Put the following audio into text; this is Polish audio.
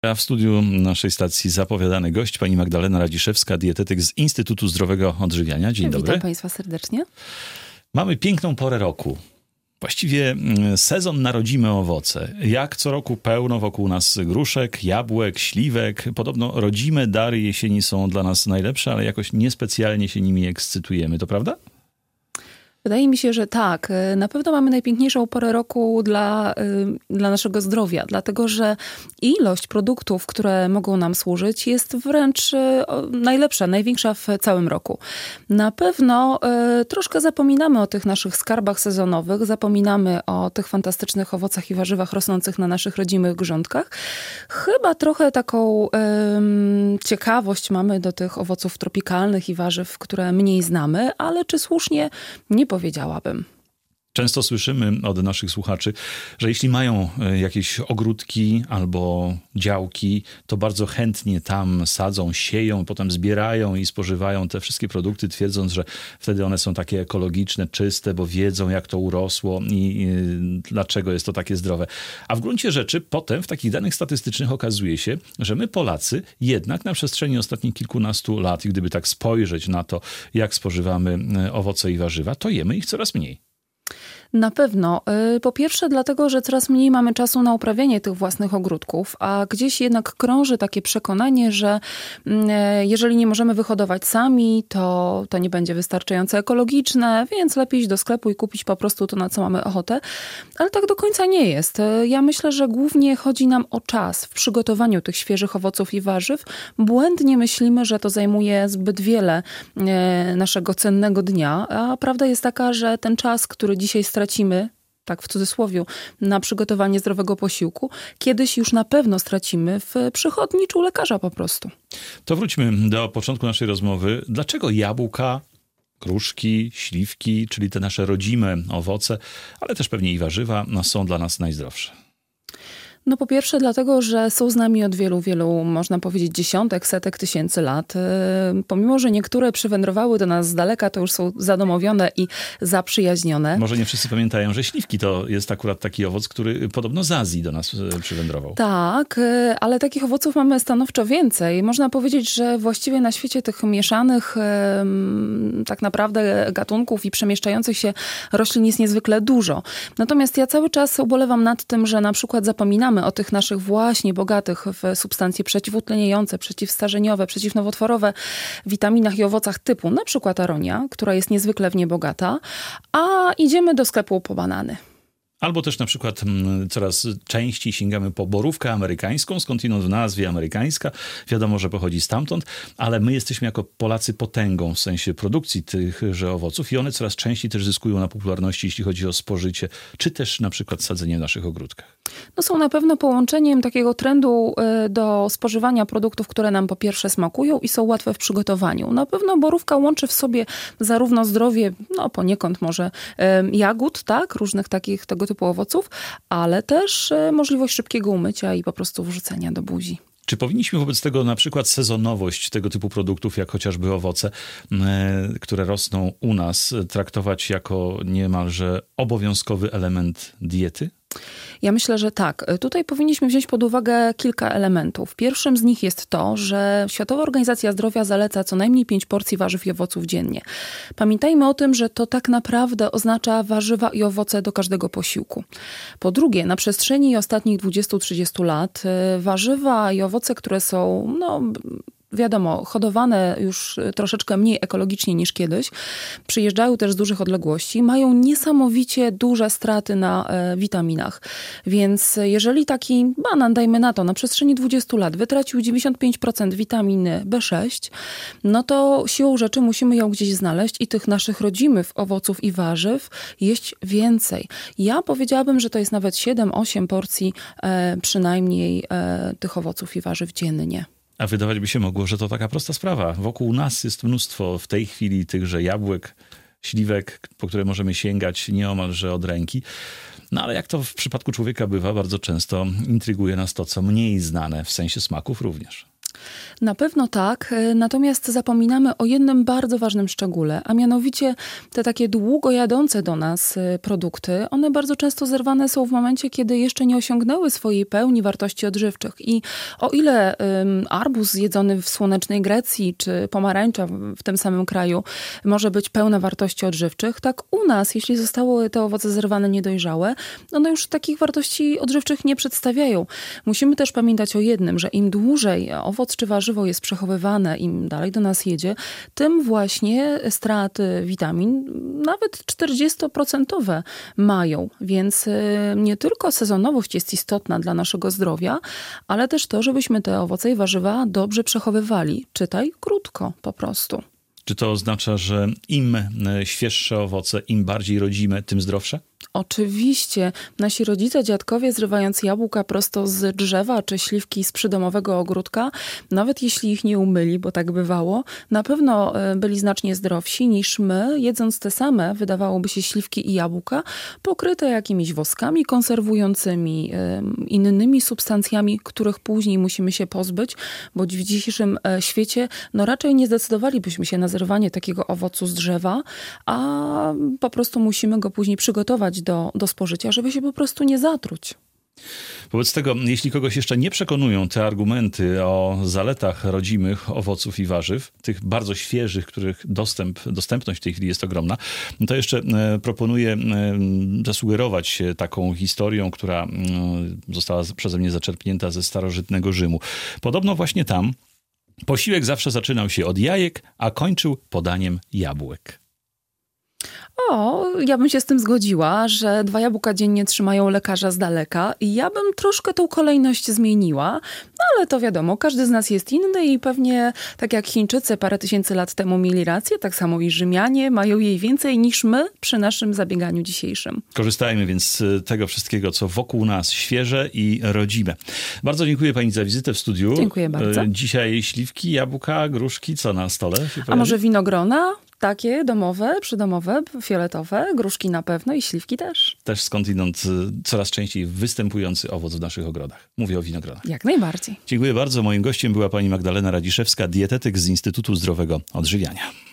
A w studiu naszej stacji zapowiadany gość, pani Magdalena Radziszewska, dietetyk z Instytutu Zdrowego Odżywiania. Dzień dobry. Witam państwa serdecznie. Mamy piękną porę roku. Właściwie sezon na rodzime owoce. Jak co roku pełno wokół nas gruszek, jabłek, śliwek. Podobno rodzime dary jesieni są dla nas najlepsze, ale jakoś niespecjalnie się nimi ekscytujemy. To prawda? Wydaje mi się, że tak. Na pewno mamy najpiękniejszą porę roku dla naszego zdrowia, dlatego że ilość produktów, które mogą nam służyć, jest wręcz najlepsza, największa w całym roku. Na pewno troszkę zapominamy o tych naszych skarbach sezonowych, zapominamy o tych fantastycznych owocach i warzywach rosnących na naszych rodzimych grządkach. Chyba trochę taką ciekawość mamy do tych owoców tropikalnych i warzyw, które mniej znamy, ale czy słusznie? Nie powiedziałabym. Często słyszymy od naszych słuchaczy, że jeśli mają jakieś ogródki albo działki, to bardzo chętnie tam sadzą, sieją, potem zbierają i spożywają te wszystkie produkty, twierdząc, że wtedy one są takie ekologiczne, czyste, bo wiedzą, jak to urosło i dlaczego jest to takie zdrowe. A w gruncie rzeczy potem w takich danych statystycznych okazuje się, że my Polacy jednak na przestrzeni ostatnich kilkunastu lat, i gdyby tak spojrzeć na to, jak spożywamy owoce i warzywa, to jemy ich coraz mniej. Na pewno. Po pierwsze dlatego, że coraz mniej mamy czasu na uprawianie tych własnych ogródków, a gdzieś jednak krąży takie przekonanie, że jeżeli nie możemy wyhodować sami, to nie będzie wystarczająco ekologiczne, więc lepiej iść do sklepu i kupić po prostu to, na co mamy ochotę. Ale tak do końca nie jest. Ja myślę, że głównie chodzi nam o czas w przygotowaniu tych świeżych owoców i warzyw. Błędnie myślimy, że to zajmuje zbyt wiele naszego cennego dnia, a prawda jest taka, że ten czas, który dzisiaj stracimy, tak w cudzysłowie, na przygotowanie zdrowego posiłku, kiedyś już na pewno stracimy w przychodni czy u lekarza po prostu. To wróćmy do początku naszej rozmowy. Dlaczego jabłka, gruszki, śliwki, czyli te nasze rodzime owoce, ale też pewnie i warzywa, są dla nas najzdrowsze? No po pierwsze dlatego, że są z nami od wielu, można powiedzieć dziesiątek, setek tysięcy lat. Pomimo, że niektóre przywędrowały do nas z daleka, to już są zadomowione i zaprzyjaźnione. Może nie wszyscy pamiętają, że śliwki to jest akurat taki owoc, który podobno z Azji do nas przywędrował. Tak, ale takich owoców mamy stanowczo więcej. Można powiedzieć, że właściwie na świecie tych mieszanych tak naprawdę gatunków i przemieszczających się roślin jest niezwykle dużo. Natomiast ja cały czas ubolewam nad tym, że na przykład zapominamy o tych naszych właśnie bogatych w substancje przeciwutleniające, przeciwstarzeniowe, przeciwnowotworowe witaminach i owocach typu na przykład aronia, która jest niezwykle w nie bogata, a idziemy do sklepu po banany. Albo też na przykład coraz częściej sięgamy po borówkę amerykańską, skądinąd w nazwie amerykańska. Wiadomo, że pochodzi stamtąd, ale my jesteśmy jako Polacy potęgą w sensie produkcji tychże owoców i one coraz częściej też zyskują na popularności, jeśli chodzi o spożycie, czy też na przykład sadzenie w naszych ogródkach. No są na pewno połączeniem takiego trendu do spożywania produktów, które nam po pierwsze smakują i są łatwe w przygotowaniu. Na pewno borówka łączy w sobie zarówno zdrowie, no poniekąd może jagód, tak, różnych takich tego typu owoców, ale też możliwość szybkiego umycia i po prostu wrzucenia do buzi. Czy powinniśmy wobec tego na przykład sezonowość tego typu produktów, jak chociażby owoce, które rosną u nas, traktować jako niemalże obowiązkowy element diety? Ja myślę, że tak. Tutaj powinniśmy wziąć pod uwagę kilka elementów. Pierwszym z nich jest to, że Światowa Organizacja Zdrowia zaleca co najmniej 5 porcji warzyw i owoców dziennie. Pamiętajmy o tym, że to tak naprawdę oznacza warzywa i owoce do każdego posiłku. Po drugie, na przestrzeni ostatnich 20-30 lat warzywa i owoce, które są, wiadomo, hodowane już troszeczkę mniej ekologicznie niż kiedyś, przyjeżdżają też z dużych odległości, mają niesamowicie duże straty na witaminach. Więc jeżeli taki banan, dajmy na to, na przestrzeni 20 lat wytracił 95% witaminy B6, no to siłą rzeczy musimy ją gdzieś znaleźć i tych naszych rodzimych owoców i warzyw jeść więcej. Ja powiedziałabym, że to jest nawet 7-8 porcji przynajmniej tych owoców i warzyw dziennie. A wydawać by się mogło, że to taka prosta sprawa. Wokół nas jest mnóstwo w tej chwili tychże jabłek, śliwek, po które możemy sięgać nieomalże od ręki. No ale jak to w przypadku człowieka bywa, bardzo często intryguje nas to, co mniej znane, w sensie smaków również. Na pewno tak, natomiast zapominamy o jednym bardzo ważnym szczególe, a mianowicie te takie długo jadące do nas produkty, one bardzo często zerwane są w momencie, kiedy jeszcze nie osiągnęły swojej pełni wartości odżywczych. I o ile arbuz zjedzony w słonecznej Grecji czy pomarańcza w tym samym kraju może być pełna wartości odżywczych, tak u nas, jeśli zostały te owoce zerwane niedojrzałe, one już takich wartości odżywczych nie przedstawiają. Musimy też pamiętać o jednym, że im dłużej owoc czy warzywo jest przechowywane, im dalej do nas jedzie, tym właśnie straty witamin nawet 40% mają. Więc nie tylko sezonowość jest istotna dla naszego zdrowia, ale też to, żebyśmy te owoce i warzywa dobrze przechowywali. Czytaj krótko po prostu. Czy to oznacza, że im świeższe owoce, im bardziej rodzime, tym zdrowsze? Oczywiście. Nasi rodzice, dziadkowie, zrywając jabłka prosto z drzewa czy śliwki z przydomowego ogródka, nawet jeśli ich nie umyli, bo tak bywało, na pewno byli znacznie zdrowsi niż my, jedząc te same, wydawałoby się, śliwki i jabłka, pokryte jakimiś woskami konserwującymi, innymi substancjami, których później musimy się pozbyć, bo w dzisiejszym świecie raczej nie zdecydowalibyśmy się na zerwanie takiego owocu z drzewa, a po prostu musimy go później przygotować do spożycia, żeby się po prostu nie zatruć. Wobec tego, jeśli kogoś jeszcze nie przekonują te argumenty o zaletach rodzimych owoców i warzyw, tych bardzo świeżych, których dostępność w tej chwili jest ogromna, to jeszcze proponuję zasugerować się taką historią, która została przeze mnie zaczerpnięta ze starożytnego Rzymu. Podobno właśnie tam posiłek zawsze zaczynał się od jajek, a kończył podaniem jabłek. Ja bym się z tym zgodziła, że 2 jabłka dziennie trzymają lekarza z daleka i ja bym troszkę tą kolejność zmieniła, ale to wiadomo, każdy z nas jest inny i pewnie tak jak Chińczycy parę tysięcy lat temu mieli rację, tak samo i Rzymianie mają jej więcej niż my przy naszym zabieganiu dzisiejszym. Korzystajmy więc z tego wszystkiego, co wokół nas świeże i rodzime. Bardzo dziękuję pani za wizytę w studiu. Dziękuję bardzo. Dzisiaj śliwki, jabłka, gruszki, co na stole się pojawi? A może winogrona? Takie domowe, przydomowe, fioletowe, gruszki na pewno i śliwki też. Też skądinąd coraz częściej występujący owoc w naszych ogrodach. Mówię o winogronach. Jak najbardziej. Dziękuję bardzo. Moim gościem była pani Magdalena Radziszewska, dietetyk z Instytutu Zdrowego Odżywiania.